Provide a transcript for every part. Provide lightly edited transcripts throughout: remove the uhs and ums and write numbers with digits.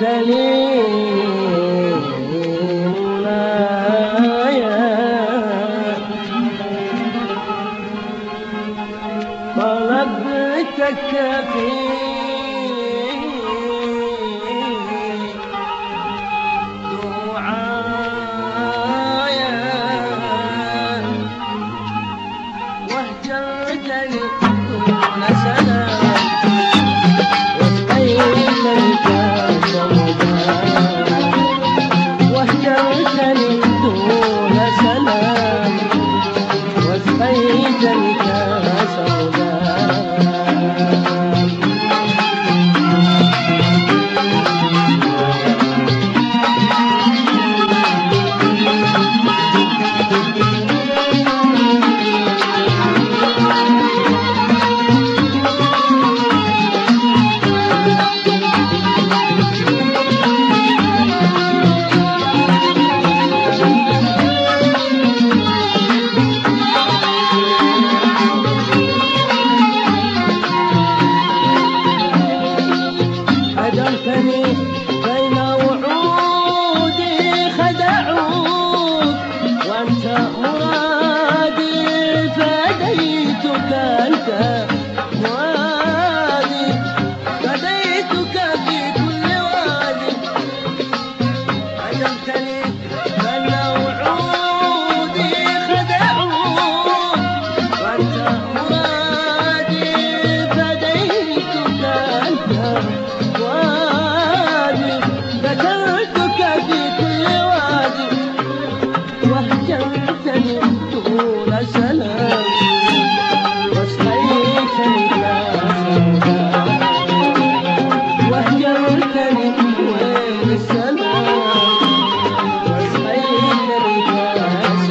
هجرتني مولاي طلبتك في دعايا وهجرتني دون سلام واسقيتني كاس وهجرتني دون سلام واسقيتني كاس هجرتني بين وعودي خدعوك وانت مرادي فديتك انت مرادي فديتك في كل وادي هجرتني بين وعودي خدعوك وانت مرادي فديتك انت ذكرتك في كل وادي وهجرتني دون سلام واسقيتني كاس وهجرتني وين السلام واسقيتني كاس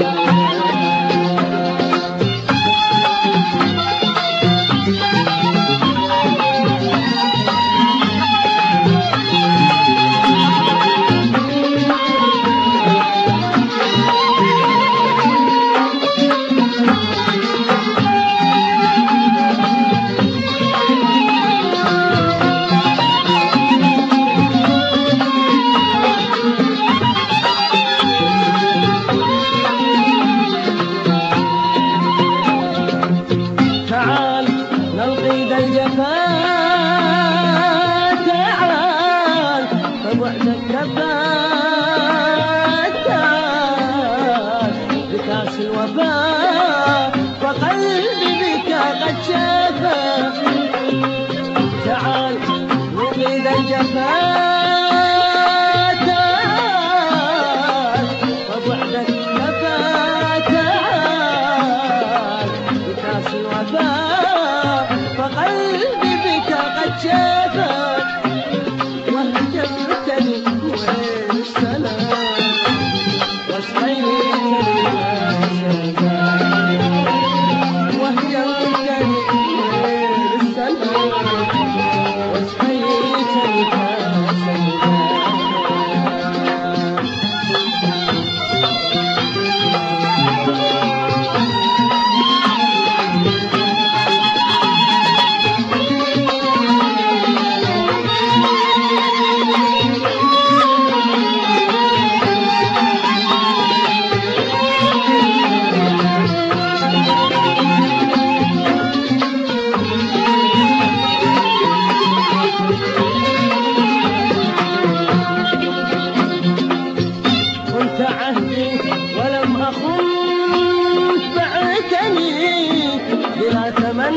تعال نلقي ذا الجفاء تعال فبعدك كفاء تعال بكاس الوفاء فقلبي بك قد شفى تعال نلقي ذا الجفاء تعال فبعدك كفاء تعال بكاس الوفاء فقلبي بك قد شفى وهجرتني وين السلام واسقيتني كاس وهجرتني وين السلام واسقيتني كاس كنت عهدي ولم أخنك بعتني بلا ثمن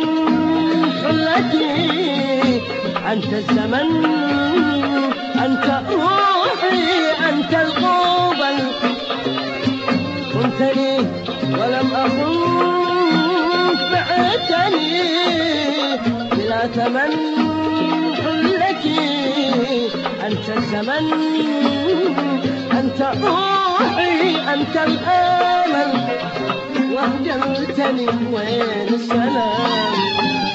حلتي أنت الزمن أنت روحي أنت القبل كنت لي ولم أخنك بعتني بلا ثمن حلتي أنت الزمن أنت روحي أنت الأمل وهجرتني وين السلام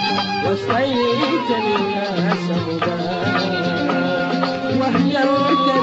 واسقيتني كاس وهجرتني